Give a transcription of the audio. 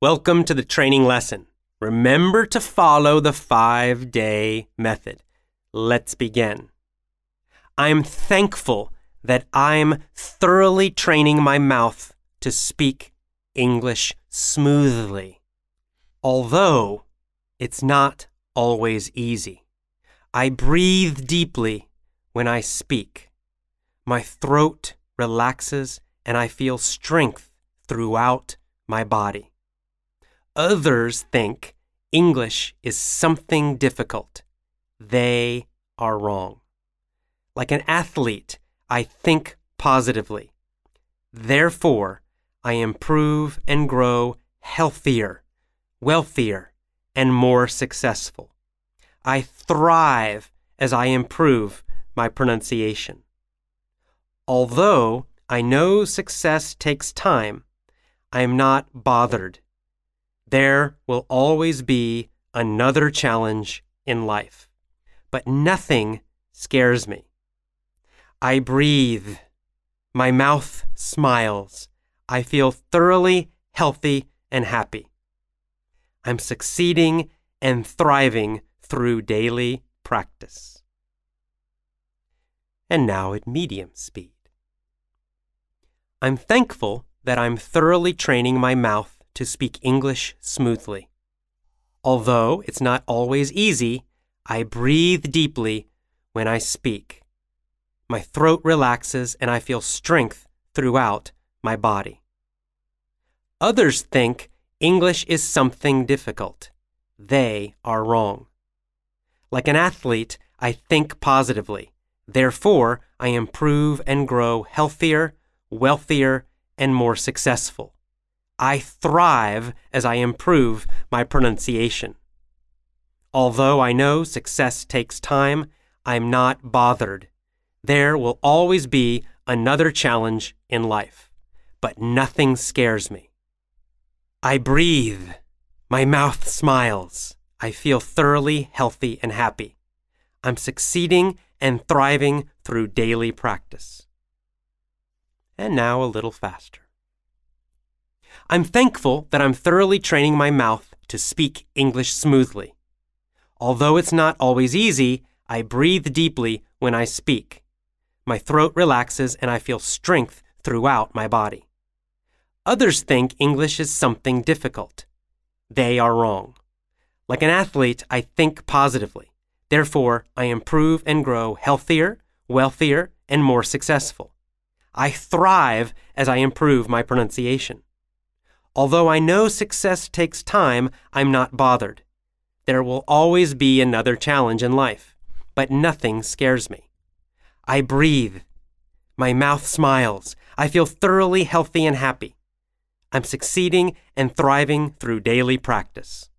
Welcome to the training lesson. Remember to follow the 5-day method. Let's begin. I'm thankful that I'm thoroughly training my mouth to speak English smoothly. Although it's not always easy. I breathe deeply when I speak. My throat relaxes and I feel strength throughout my body. Others think English is something difficult. They are wrong. Like an athlete, I think positively. Therefore, I improve and grow healthier, wealthier, and more successful. I thrive as I improve my pronunciation. Although I know success takes time, I am not bothered. There will always be another challenge in life, but nothing scares me. I breathe. My mouth smiles. I feel thoroughly healthy and happy. I'm succeeding and thriving through daily practice. And now at medium speed. I'm thankful that I'm thoroughly training my mouth to speak English smoothly. Although it's not always easy, I breathe deeply when I speak. My throat relaxes and I feel strength throughout my body. Others think English is something difficult. They are wrong. Like an athlete, I think positively. Therefore, I improve and grow healthier, wealthier, and more successful. I thrive as I improve my pronunciation. Although I know success takes time, I'm not bothered. There will always be another challenge in life, but nothing scares me. I breathe. My mouth smiles. I feel thoroughly healthy and happy. I'm succeeding and thriving through daily practice. And now a little faster. I'm thankful that I'm thoroughly training my mouth to speak English smoothly. Although it's not always easy, I breathe deeply when I speak. My throat relaxes and I feel strength throughout my body. Others think English is something difficult. They are wrong. Like an athlete, I think positively. Therefore, I improve and grow healthier, wealthier, and more successful. I thrive as I improve my pronunciation. Although I know success takes time, I'm not bothered. There will always be another challenge in life, but nothing scares me. I breathe. My mouth smiles. I feel thoroughly healthy and happy. I'm succeeding and thriving through daily practice.